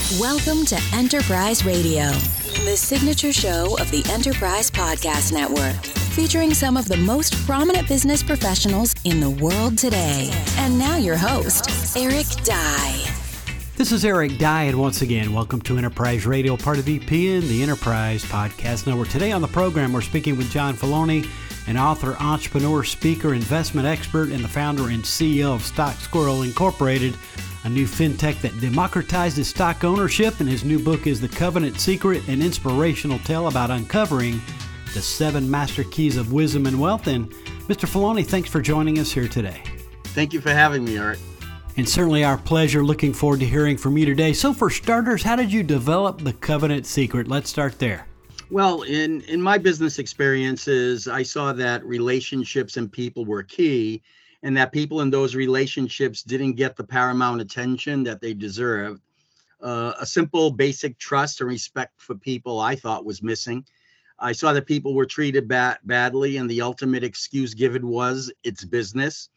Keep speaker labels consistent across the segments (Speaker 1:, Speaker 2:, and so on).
Speaker 1: Welcome to Enterprise Radio, the signature show of the Enterprise Podcast Network, featuring some of the most prominent business professionals in the world today. And now your host, Eric Dye.
Speaker 2: This is Eric Dye, and once again, welcome to Enterprise Radio, part of EPN, the Enterprise Podcast Network. Today on the program, we're speaking with John Filoni, an author, entrepreneur, speaker, investment expert, and the founder and CEO of Stock Squirrel Incorporated, a new fintech that democratizes stock ownership. And his new book is The Covenant Secret, an inspirational tale about uncovering the 7 master keys of wisdom and wealth. And Mr. Filoni, thanks for joining us here today.
Speaker 3: Thank you for having me, Eric.
Speaker 2: And certainly our pleasure. Looking forward to hearing from you today. So for starters, how did you develop The Covenant Secret? Let's start there.
Speaker 3: Well, in my business experiences, I saw that relationships and people were key, and that people in those relationships didn't get the paramount attention that they deserved. A simple, basic trust and respect for people, I thought, was missing. I saw that people were treated badly, and the ultimate excuse given was it's business.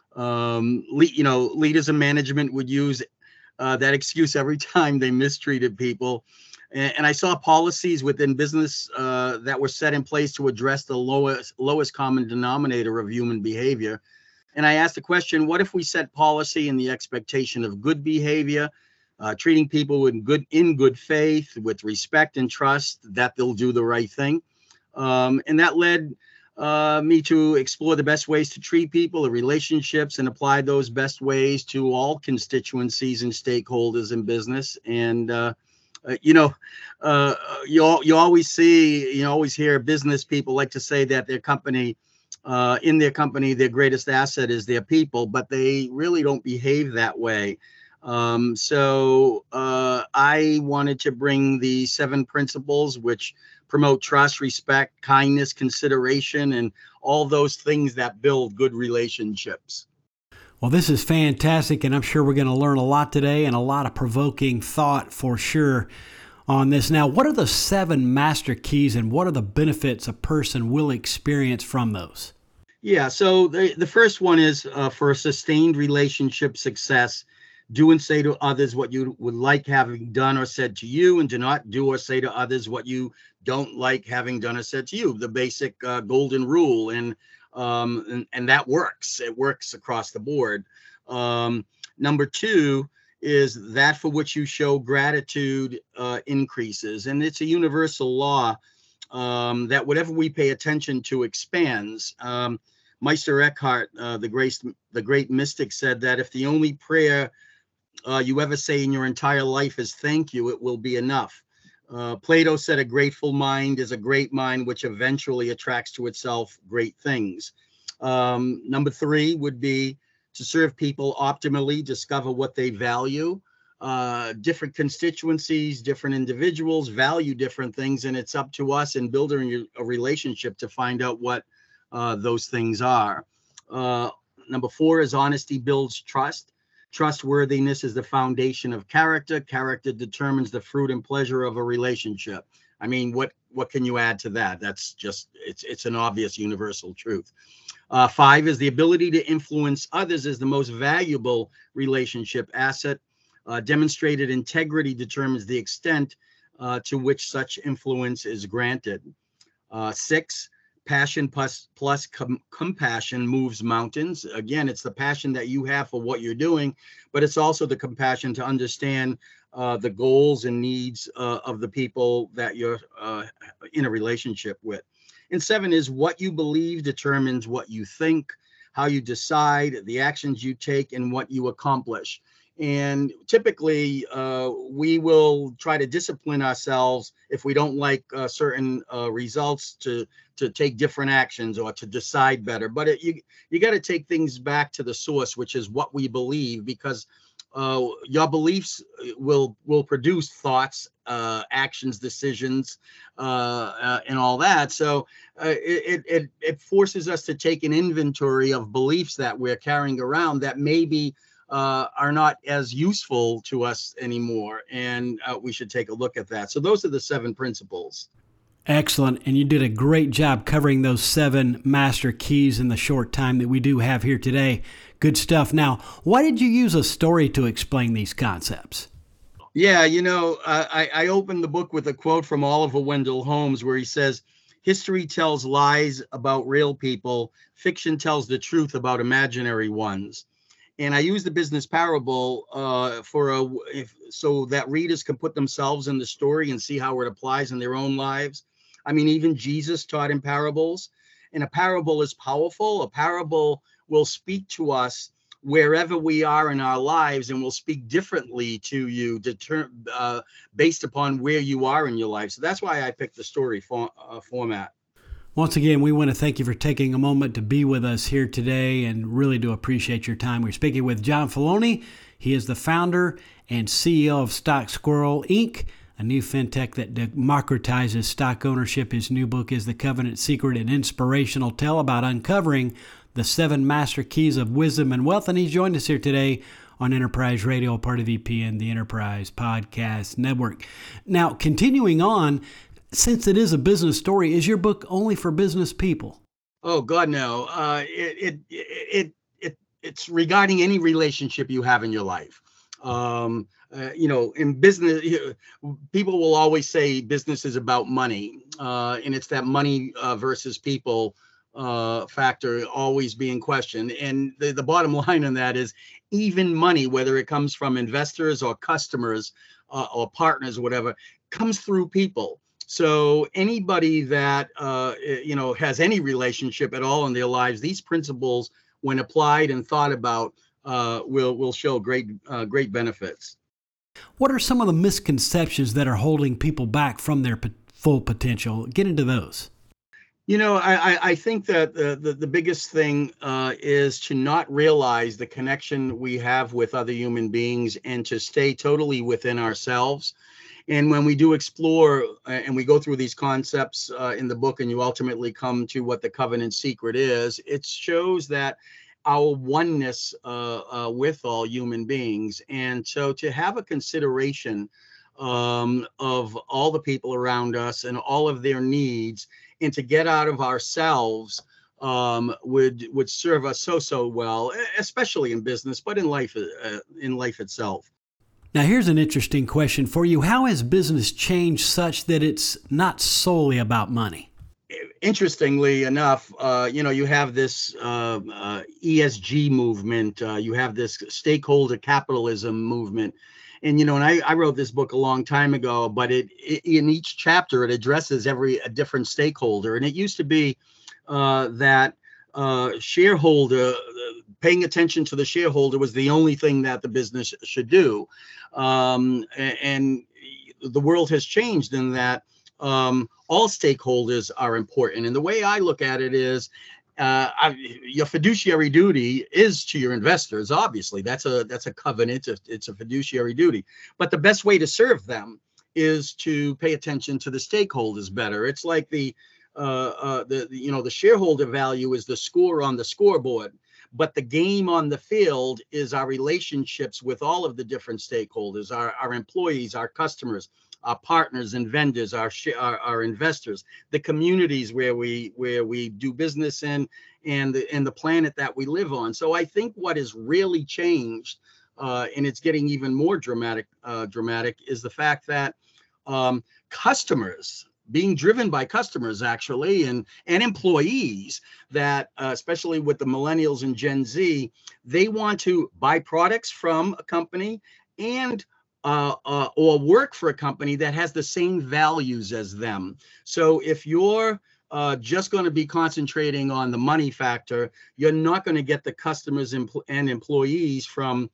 Speaker 3: Leaders and management would use that excuse every time they mistreated people. And I saw policies within business that were set in place to address the lowest common denominator of human behavior. And I asked the question, what if we set policy in the expectation of good behavior, treating people in good faith, with respect and trust that they'll do the right thing? And that led me to explore the best ways to treat people, the relationships, and apply those best ways to all constituencies and stakeholders in business. And you always hear business people like to say that their company, their greatest asset is their people, but they really don't behave that way. So I wanted to bring the 7 principles which promote trust, respect, kindness, consideration, and all those things that build good relationships.
Speaker 2: Well, this is fantastic, and I'm sure we're going to learn a lot today and a lot of provoking thought for sure on this. Now, what are the 7 master keys, and what are the benefits a person will experience from those?
Speaker 3: Yeah, so the first one is for a sustained relationship success, do and say to others what you would like having done or said to you, and do not do or say to others what you don't like having done or said to you. The basic golden rule, and that works. It works across the board. Number 2 is that for which you show gratitude increases, and it's a universal law that whatever we pay attention to expands. Meister Eckhart, the great mystic, said that if the only prayer you ever say in your entire life is thank you, it will be enough. Plato said a grateful mind is a great mind which eventually attracts to itself great things. Number 3 would be to serve people optimally, discover what they value. Different constituencies, different individuals value different things, and it's up to us in building a relationship to find out what those things are. Number 4 is honesty builds trust. Trustworthiness is the foundation of character. Character determines the fruit and pleasure of a relationship. I mean, what can you add to that? That's just, it's an obvious universal truth. 5 is the ability to influence others is the most valuable relationship asset. Demonstrated integrity determines the extent to which such influence is granted. 6, passion plus compassion moves mountains. Again, it's the passion that you have for what you're doing, but it's also the compassion to understand the goals and needs of the people that you're in a relationship with. And 7 is what you believe determines what you think, how you decide, the actions you take, and what you accomplish. And typically, we will try to discipline ourselves if we don't like certain results to take different actions or to decide better. But you got to take things back to the source, which is what we believe, because your beliefs will produce thoughts, actions, decisions, and all that. So it forces us to take an inventory of beliefs that we're carrying around that maybe are not as useful to us anymore, and we should take a look at that. So those are the 7 principles.
Speaker 2: Excellent. And you did a great job covering those 7 master keys in the short time that we do have here today. Good stuff. Now, why did you use a story to explain these concepts?
Speaker 3: Yeah, I opened the book with a quote from Oliver Wendell Holmes where he says, "History tells lies about real people. Fiction tells the truth about imaginary ones." And I use the business parable so that readers can put themselves in the story and see how it applies in their own lives. I mean, even Jesus taught in parables, and a parable is powerful. A parable will speak to us wherever we are in our lives and will speak differently to you based upon where you are in your life. So that's why I picked the story format.
Speaker 2: Once again, we want to thank you for taking a moment to be with us here today and really do appreciate your time. We're speaking with John Filoni. He is the founder and CEO of Stock Squirrel, Inc., a new fintech that democratizes stock ownership. His new book is The Covenant Secret, an inspirational tale about uncovering the 7 master keys of wisdom and wealth. And he's joined us here today on Enterprise Radio, part of EPN, the Enterprise Podcast Network. Now, continuing on, since it is a business story, is your book only for business people?
Speaker 3: Oh God, no. It's regarding any relationship you have in your life. In business, people will always say business is about money, and it's that money versus people factor always being questioned. And the bottom line on that is even money, whether it comes from investors or customers or partners or whatever, comes through people. So anybody that has any relationship at all in their lives, these principles, when applied and thought about, will show great benefits.
Speaker 2: What are some of the misconceptions that are holding people back from their full potential? Get into those.
Speaker 3: I think that the biggest thing is to not realize the connection we have with other human beings and to stay totally within ourselves. And when we do explore and we go through these concepts in the book and you ultimately come to what the covenant secret is, it shows that our oneness with all human beings. And so to have a consideration of all the people around us and all of their needs and to get out of ourselves would serve us so well, especially in business, but in life itself.
Speaker 2: Now, here's an interesting question for you. How has business changed such that it's not solely about money?
Speaker 3: Interestingly enough, you have this ESG movement. You have this stakeholder capitalism movement. And, and I wrote this book a long time ago, but in each chapter, it addresses a different stakeholder. And it used to be that shareholder, paying attention to the shareholder was the only thing that the business should do. And the world has changed in that all stakeholders are important. And the way I look at it is your fiduciary duty is to your investors. Obviously, that's a covenant. It's a fiduciary duty. But the best way to serve them is to pay attention to the stakeholders better. It's like the shareholder value is the score on the scoreboard, but the game on the field is our relationships with all of the different stakeholders, our employees, our customers, our partners and vendors, our investors, the communities where we do business in, and the planet that we live on. So I think what has really changed, and it's getting even more dramatic, is the fact that customers, being driven by customers actually, and employees that, especially with the millennials and Gen Z, they want to buy products from a company and or work for a company that has the same values as them. So if you're just going to be concentrating on the money factor, you're not going to get the customers and employees from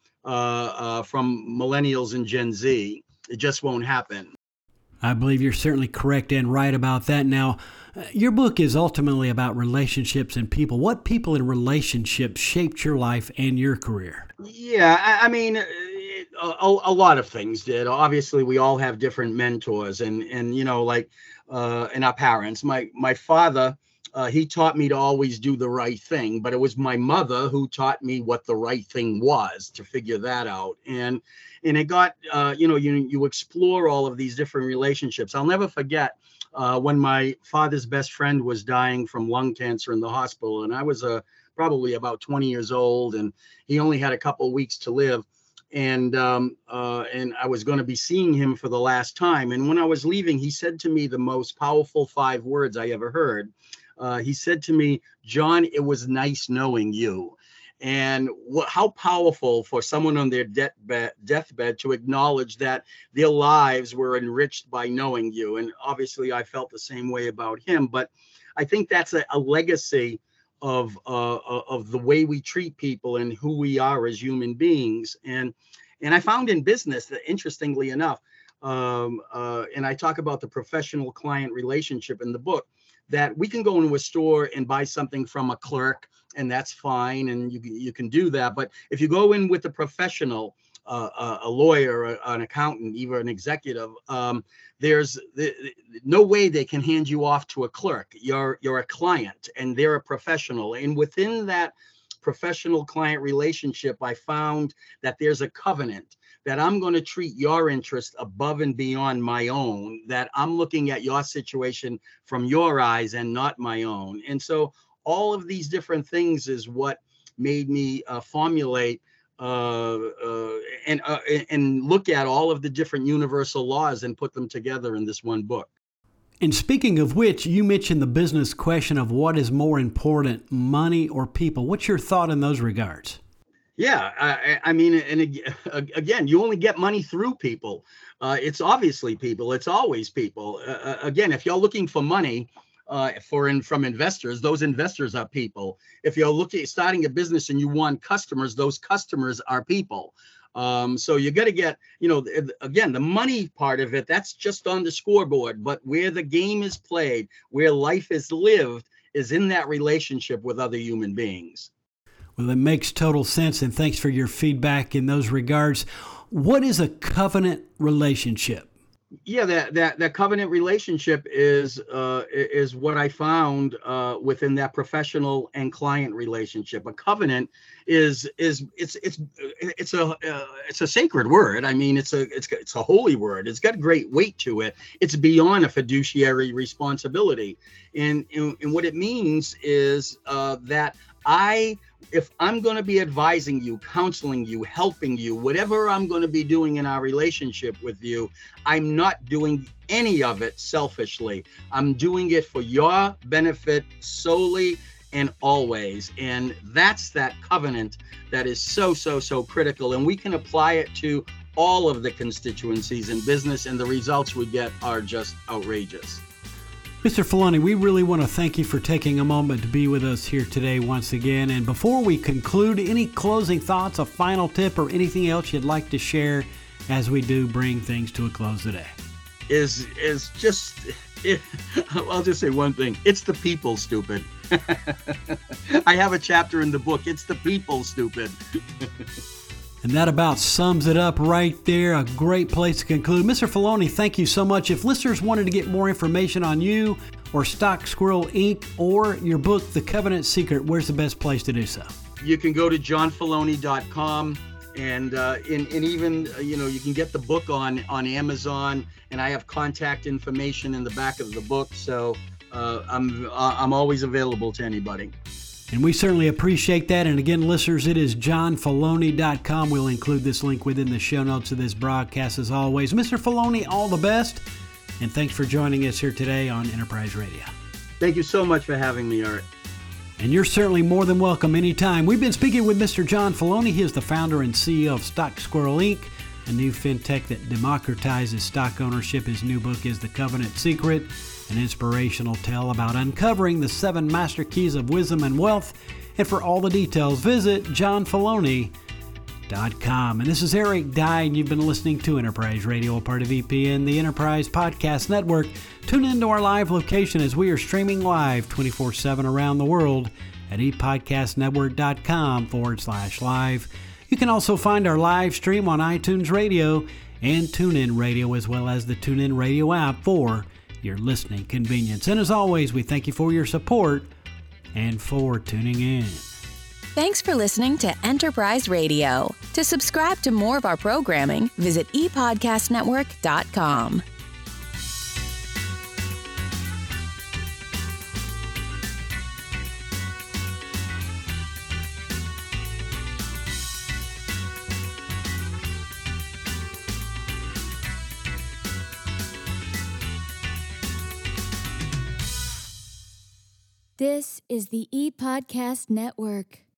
Speaker 3: millennials and Gen Z. It just won't happen.
Speaker 2: I believe you're certainly correct and right about that. Now, your book is ultimately about relationships and people. What people in relationships shaped your life and your career?
Speaker 3: Yeah, I mean, a lot of things did. Obviously, we all have different mentors, and and our parents. My father, he taught me to always do the right thing, but it was my mother who taught me what the right thing was, to figure that out. And it got, you explore all of these different relationships. I'll never forget when my father's best friend was dying from lung cancer in the hospital, and I was probably about 20 years old, and he only had a couple of weeks to live. and I was going to be seeing him for the last time. And when I was leaving, he said to me the most powerful 5 words I ever heard. He said to me, "John, it was nice knowing you." And how powerful for someone on their deathbed to acknowledge that their lives were enriched by knowing you. And obviously, I felt the same way about him. But I think that's a legacy of the way we treat people and who we are as human beings. And I found in business that, interestingly enough, and I talk about the professional client relationship in the book, that we can go into a store and buy something from a clerk, and that's fine, and you can do that. But if you go in with a professional, a lawyer, an accountant, even an executive, there's no way they can hand you off to a clerk. You're a client, and they're a professional. And within that professional client relationship, I found that there's a covenant that I'm going to treat your interest above and beyond my own, that I'm looking at your situation from your eyes and not my own. And so all of these different things is what made me formulate and look at all of the different universal laws and put them together in this one book.
Speaker 2: And speaking of which, you mentioned the business question of what is more important, money or people. What's your thought in those regards?
Speaker 3: Yeah, I mean, and again, you only get money through people. It's obviously people. It's always people. Again, if you're looking for money from investors, those investors are people. If you're starting a business and you want customers, those customers are people. So you got to get, again, the money part of it, that's just on the scoreboard. But where the game is played, where life is lived, is in that relationship with other human beings.
Speaker 2: Well, that makes total sense, and thanks for your feedback in those regards. What is a covenant relationship?
Speaker 3: Yeah, that covenant relationship is what I found within that professional and client relationship. A covenant is it's a sacred word. I mean, it's a holy word. It's got great weight to it. It's beyond a fiduciary responsibility, and what it means is that if I'm going to be advising you, counseling you, helping you, whatever I'm going to be doing in our relationship with you, I'm not doing any of it selfishly. I'm doing it for your benefit solely and always. And that's that covenant that is so critical. And we can apply it to all of the constituencies in business, and the results we get are just outrageous.
Speaker 2: Mr. Filoni, we really want to thank you for taking a moment to be with us here today once again. And before we conclude, any closing thoughts, a final tip, or anything else you'd like to share as we do bring things to a close today?
Speaker 3: I'll just say one thing. It's the people, stupid. I have a chapter in the book. It's the people, stupid.
Speaker 2: And that about sums it up right there. A great place to conclude. Mr. Filoni, thank you so much. If listeners wanted to get more information on you or Stock Squirrel Inc. or your book, The Covenant Secret, where's the best place to do so?
Speaker 3: You can go to johnfiloni.com, and even you can get the book on Amazon, and I have contact information in the back of the book. So I'm always available to anybody.
Speaker 2: And we certainly appreciate that. And again, listeners, it is johnfiloni.com. We'll include this link within the show notes of this broadcast as always. Mr. Filoni, all the best. And thanks for joining us here today on Enterprise Radio.
Speaker 3: Thank you so much for having me, Art.
Speaker 2: And you're certainly more than welcome anytime. We've been speaking with Mr. John Filoni. He is the founder and CEO of Stock Squirrel Inc., a new fintech that democratizes stock ownership. His new book is The Covenant Secret, an inspirational tale about uncovering the 7 master keys of wisdom and wealth. And for all the details, visit johnfiloni.com. And this is Eric Dye, and you've been listening to Enterprise Radio, a part of EPN, the Enterprise Podcast Network. Tune into our live location as we are streaming live 24/7 around the world at epodcastnetwork.com/live. You can also find our live stream on iTunes Radio and TuneIn Radio, as well as the TuneIn Radio app for your listening convenience. And as always, we thank you for your support and for tuning in.
Speaker 1: Thanks for listening to Enterprise Radio. To subscribe to more of our programming, visit epodcastnetwork.com. This is the ePodcast Network.